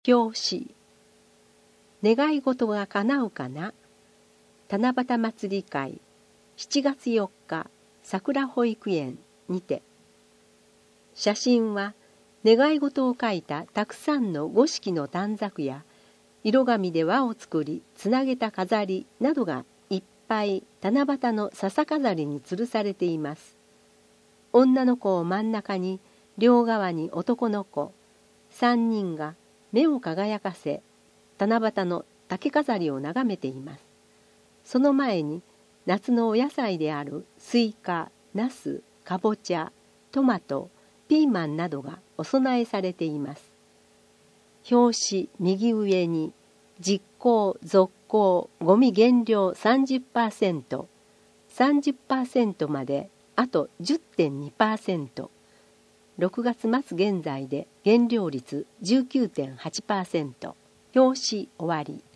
表紙。願い事が叶うかな。七夕祭り会7月4日桜保育園にて。写真は願い事を書いたたくさんの五色の短冊や色紙で輪を作りつなげた飾りなどがいっぱい七夕の笹飾りに吊るされています。女の子を真ん中に両側に男の子3人が目を輝かせ七夕の竹飾りを眺めています。その前に夏のお野菜であるスイカ、ナス、かぼちゃ、トマト、ピーマンなどがお供えされています。表紙右上に実行続行ゴミ減量 30%、30% まであと 10.2%、6月末現在で減量率 19.8%、表紙終わり。